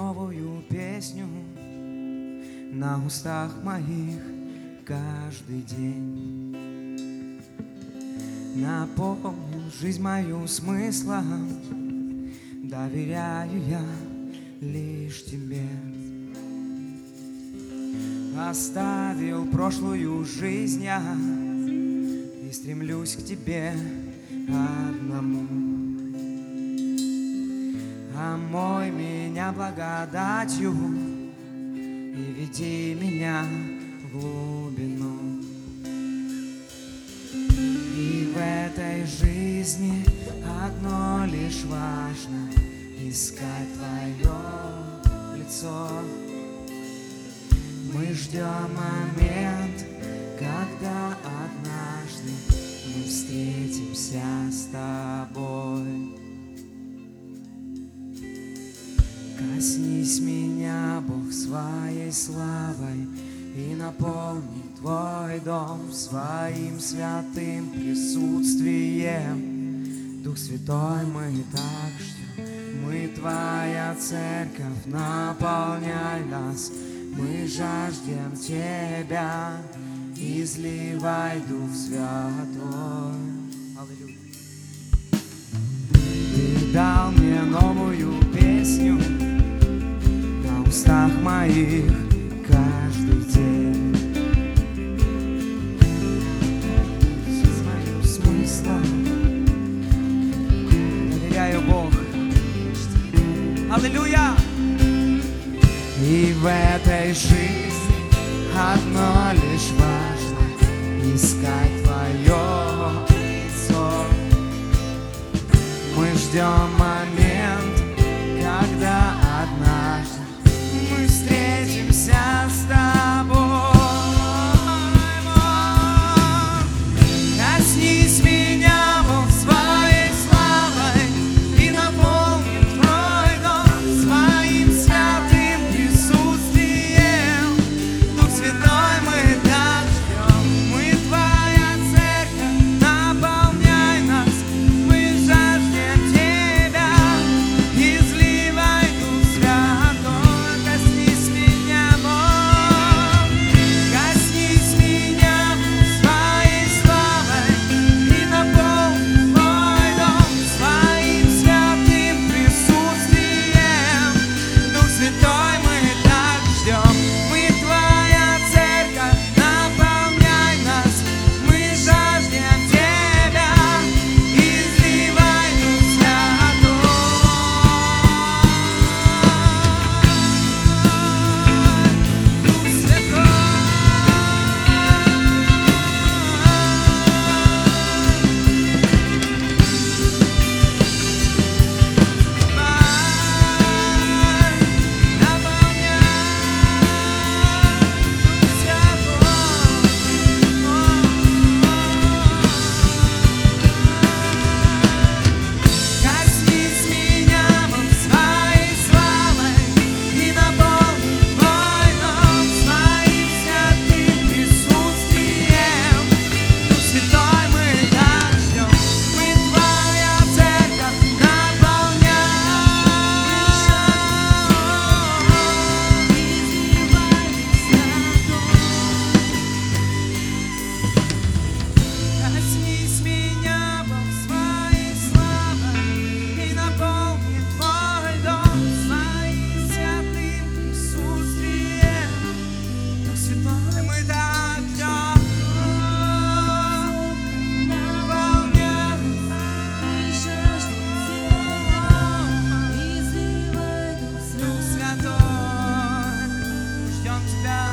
новую песню на устах моих каждый день. Наполнил жизнь мою смыслом, доверяю я лишь тебе. Оставил прошлую жизнь я и стремлюсь к тебе одному. Омой меня благодатью и веди меня в глубину. И в этой жизни одно лишь важно — искать твое лицо. Мы ждем момент, когда однажды мы встретимся с тобой. Коснись меня, Бог, своей славой и наполни твой дом своим святым присутствием. Дух Святой, мы так ждем, мы твоя церковь, наполняй нас. Мы жаждем тебя, изливай Дух Святой. Аллилуйя. Ты дал мне новую песню на устах моих каждый день. С моим смыслом доверяю Бог. Аллилуйя! И в этой жизни одно лишь важно — искать твое лицо. Мы ждем момент, когда однажды мы встретимся с тобой. Коснись меня, Бог, своей славой и наполни твой дом своим святым присутствием. Дух Святой, мы так ждем, мы твоя церковь, наполняй нас. Мы жаждем тебя, изливай Дух Святой. Коснись меня, Бог, коснись меня своей славой и наполни твой дом своим святым присутствием. Дух Святой, мы так ждем, мы твоя церковь, наполняй нас. Мы жаждем тебя, изливай Дух Святой. Дух Святой. Коснись меня, Бог, своей славой и наполни твой дом своим святым присутствием. Дух Святой, мы так ждем, мы твоя церковь, Коснись меня, Бог, своей славой и наполни твой дом своим святым присутствием. Дух Святой, мы так ждем, наполняй нас. Дух Святой, ждем тебя.